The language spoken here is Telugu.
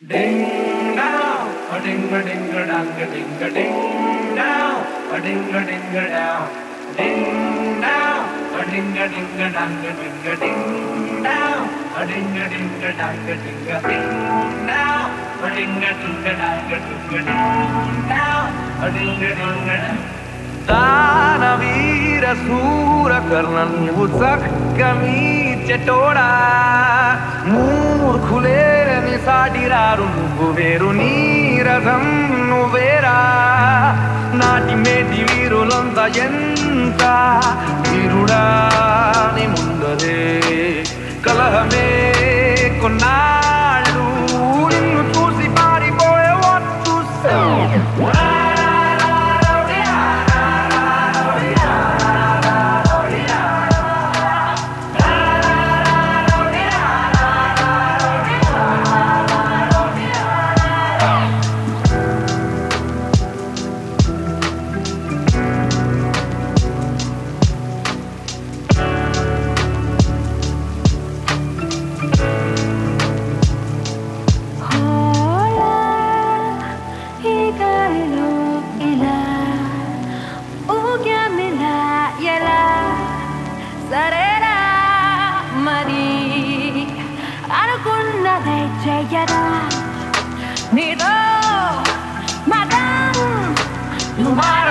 Ding down, a ding a ding a dang a ding down, a ding a ding a down, ding down, a ding a ding a dang a ding down, a ding a ding a dang a ding down, a ding a ding a dang a ding down, a ding a ding a dang. దానవీర సూర కర్ణ నువ్వు చక్కని చెటోడా మూర్ఖులేరని సాటిరారు నువ్వు వేరు నీరసం నువ్వేరా నాటి మేటి వీరులంత ఎంత వీరుడా నీ ముందరే కలహమే కొన్నాళ్ళు నిన్ను చూసి పారిపోయే వద్దు సరేనా మరి అనుకున్నదే చెయ్యరా నీతో మతం నువ్వు